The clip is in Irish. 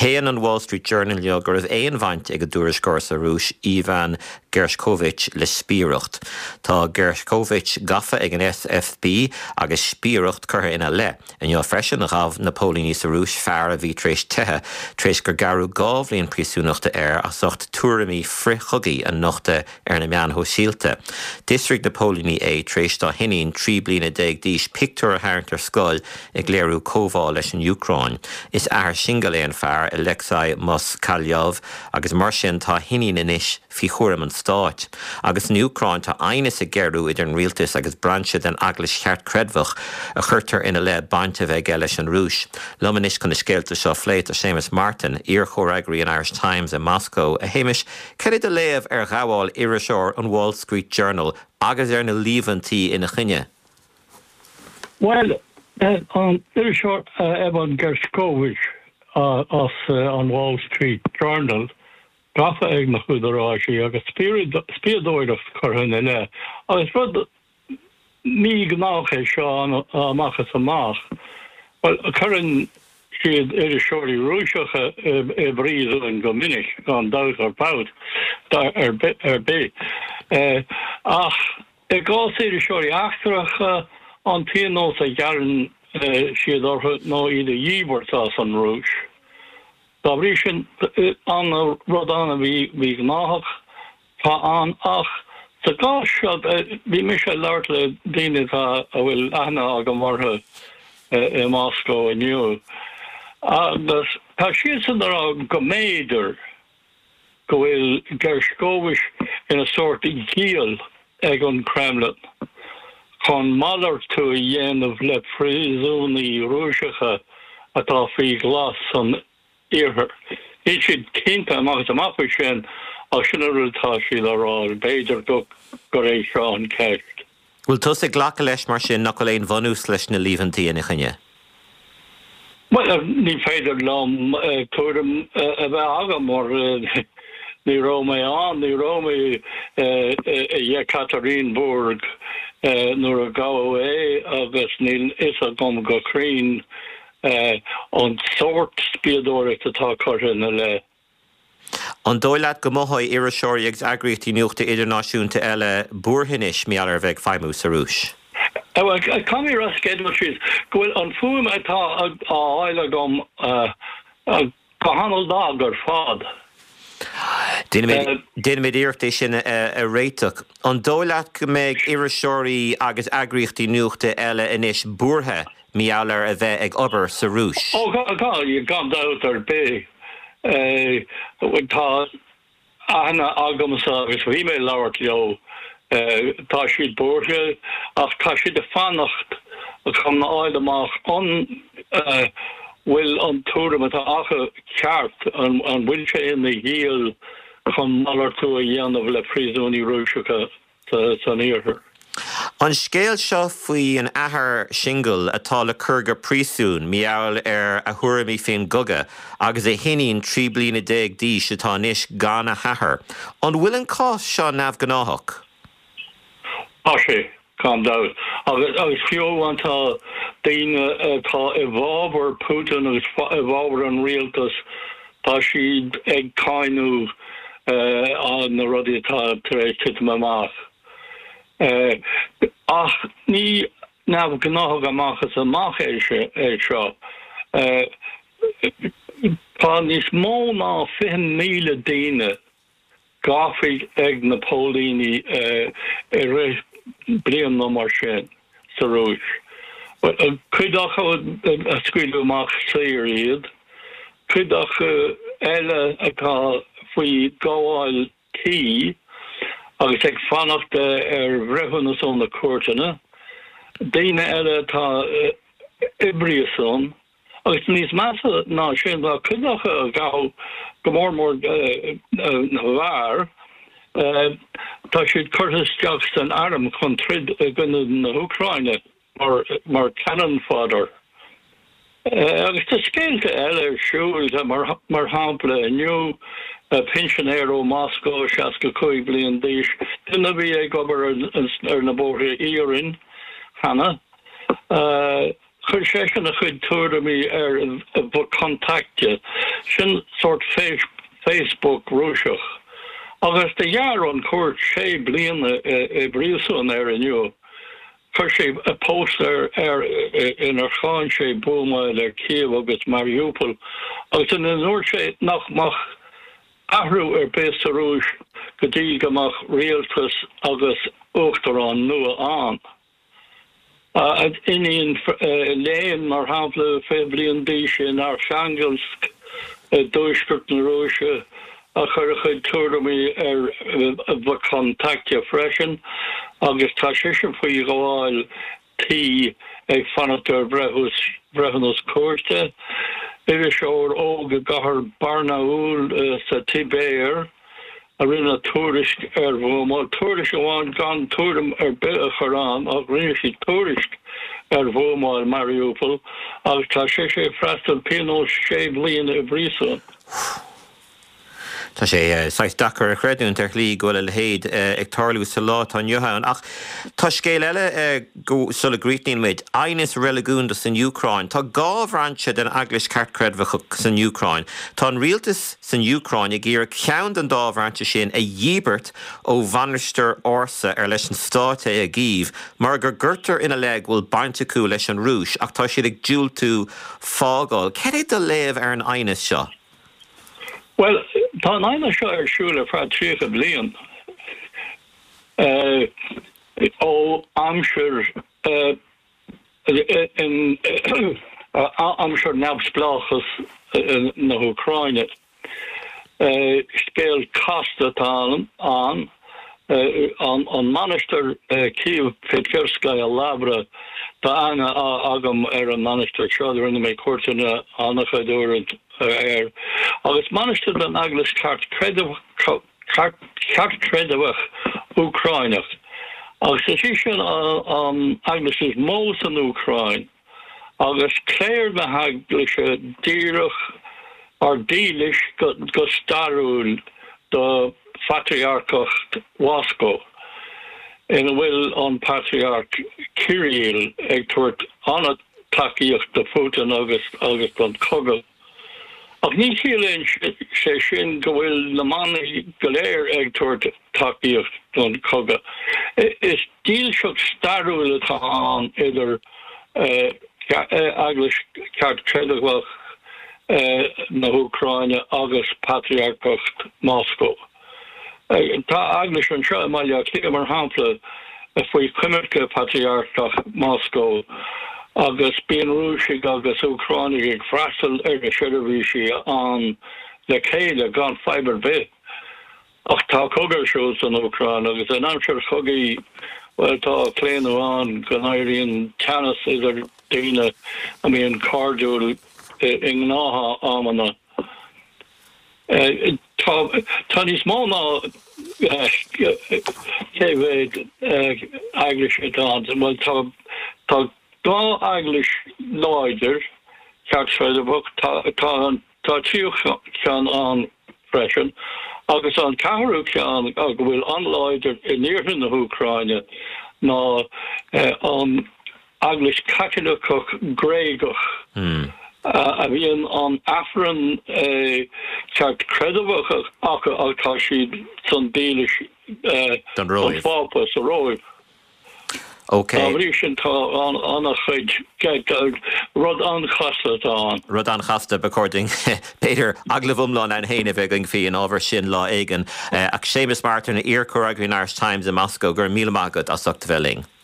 Héan an Wall Street Journal leo gur raibh éon bhaint ag a dúras córas arúis Ivan Gershkovich le spíoracht. Tá Gershkovich gafa ag an SFB agus spíoracht curtha ina le. An jo freisin a ghabh Napóleon níos arúis fear a bhí tréis tethe, tréis gur garú gábhlíon príosúnachta a socht tuairimí frichogaí an nochta na meán ho sílte. District Napóleoní tréis tá hinaín 3 bliana déag díos pictúr a háirtar scoil ag léirú cóbhá leis an Ucráin. Is singaléon fear Alexei Moskalyov agus mar sin tá hinaín inis fi chóram an stáit. Agus an Ucráin tá aine a geirú idir an rialtas agus branche den aglas cheart credmhach a churtar ina le bainte bheith leis an rúis. Lomanis chun na scéalta seo phléit a Seamus Martin, ír chóragraí an Irish Times in Moscow, a héimiis cead a léamh ghabháil iriseoir an Wall Street Journal agus na líomhantí ina chine. Well, on iriseoir Evan Gershkovich on Wall Street Journal, gafa ag na chuidiráisí agus spiadóireacht chutha le. Agus rud ní gnách é seo amachchas amach. Well, chuann siad iriseoirí rúiseacha bríomh go minic gan dabhadh ar bád ar bé. Ach I gás iriseoirí achtarach an tíanós a ghearann siad orthu nó iad a dhíbhart as an rúis. Tá bhrí sin an rud anna bhí gnáthach tá an ach sa gás seo bhí mis sé leart le daine a bhfuil aithne aga martha I Moscow aniu. Agus tá siad san go méidir go bhfuil Gershkovich in a sort of gíal ag an Kremlin. Chun mallar tú a dhéanamh le príosúnaí rúiseacha atá faoi glas an iarthar. Í siad cinnte amach sin a sinna rútá sí le rá beidir go éis seo an ceist. Bhfuil tus ag ghlacha leis mar sin nach go léon bhanús leis na líomhantí ina chine? Well, ní féidir lom tuairim a bheith aga mar ní Róma an, ní Róma Yekaterinburg nuair a gabhadh agus níl is a gom go crín an sort spiadóireacht atá curtha ina le. An dóilead go mthoid iriseoirí ag eagraíochtaí nuachta idirnáisiúnta eile buarthanis meallar bheith feidhmiú sa rúis. Comí ras céadú siad go bhfuil an fuaim atá áile gom cahanal dá gur fád. Déanamid iirechtaí sin a réiteach. An dóilead go mbeidh iriseoirí agus eagraíochtaí nuachta eile inis buartha meallar a bheith ag obair sa rúis. You gone out ar bé. Tá ana agamsa agus bhí mé labhart leo tá siad buartha ach tá siad a fannacht a chum na áil amach an bhfuil an túram atá acha ceart an bhfuil sé ina gíal chun mallar tú a dhéanamh le príosúnaí rúiseacha san iarthar. An scéal seo faoi an athair single atá le curga príosún meall a thuairimí féin goga agus é hinaín 3 bliana déag díos atá níos gan a hathair. An bhfuil an cás seo neamh gnáthach? Tá sé, calm down. Agus fiúhaintá daoine tá i bhábhar Putin agus i bhábhar an rialtas tá siad ag cáinú an na rudaí atá tar éis titim amach. Ach ní neamh gnáthach amachchas amach é seo. Tá níos mó ná 50,000 daoine gafaigh ag Napóleoní I réis bliain nó mar sin sa rúis. Cuidach a scuilú amach saoir iad, cuidach eile atá faoi gáháil tí agus ag fannacht bhreithúnas ón na cuairteanna. Daoine eile tá ibriason, agus níos measa ná sin bha cuidach a gabh go mór na bhar, tá siad curthas teach san airm chun trid gine na Ucráine mar cannon fodder. Agus tá scéalta eile siúil mar hampla aniu pensionéir ó Moscow 65 bliain díos. Duna bhí ag obair ar na bóthaí íorin, Hannah. chuir a chud túra mí bu contacte sin sort Facebook rúiseach. Agus de jaar an cuat sé bliana bríúsún inniu. Chuir sé a póster inar cháin sé búmáil Kiev agus Mariupol, agus in nuair sé nachmach ahrú béarúis go dtí goach rialtas agus uachtarrán nua an. Iníon léon mar hapla fé blion bí sin Archangelsk dúisgurt na Rúise a chur chud túramí bh contacte freisin agus tá sé sin faoi gháil tí ag fanatar brehanús cuairte. Idir seoir óga gahar Barnaúl sa Tibéir a rinne túrisk bhómáil túris bháin gan túrim be a chorán ach rinne sí túrisk bhómáil Mariupol agus tá sé freistal pinós sé bliana a brísún. Tá sé 6 dachar a chreidún ar lí goil le héad ag tarlú sa lá an Johan ach tá scéil eile go sulla gríitnín méid ainis relegúnda san Ucrain. Tá gábhranse den aglis cartcredmhacha san Ucrain. Tá an rialtas san Ucrain ag gur ceann an dábhranse sin a dhíbert ó bhanisteir orsa leis an státe a gíomh, mar gur gurtar ina leg bhfuil bainte acu leis an rúis ach tá siad ag dúil tú fágáil. Cé é do léamh ar an ainis seo? Well, tá aine seo siúla fra trícha blion ó amsir amsir nebsplachas na Ucraine. Scéal Costatán an manister Kiev Petkirskaya Labra tá anga agam an manister seo rinne mé cuairteanna annachadúr agus manister den aglas cartcredmhach Ucrainach. Agus is sin aglas is mós an Ucrain. Agus cléir na haglas díirech ar dílis go starúil do Patriarchacht Wasco. In bhfuil an Patriarch Kirill ag tuairt anna takeíocht de fútan agus an cogal. Ach ní síléon sé sin go bhfuil na mannaí go léir ag tuairt takeíocht don coga. Is díl seach starúil atá an idir aglas cartcredmhach na Ucraine agus Patriarchacht Moscow. Tá aglas an seo maiile cé mar hampla faoi cuimirce Patriarchacht Moscow agus bíon rúisig agus Ucráinigh ag freastal ar na seirbhísí an le chéile gan fiber bit. Ach tá cogar seos an Ucráin agus an amsir chugaí well tá léanú an go éiríonn teannas idir daoine a míon cardúil in nátha amana. Tá níos mó ná céhhéad aglas an tá dá aglas láidir cartcredmhach tá tío cean an freisin agus an ceathrú cean a go bhfuil anláidir in níortha na Ucraine ná an aglas Catholic Gréagach. A bhíon an afran cartcredmhach atá siad san dílis don roimh fápas a roimh. Okay. Rud an chasta Rud an chasta according Peter aglavumlan an héine bheing fi an ábhar sin lá aigen ach Seamus Martin na Ear Coragrin Irish Times in Moscow gur míle magad as sucht bheling.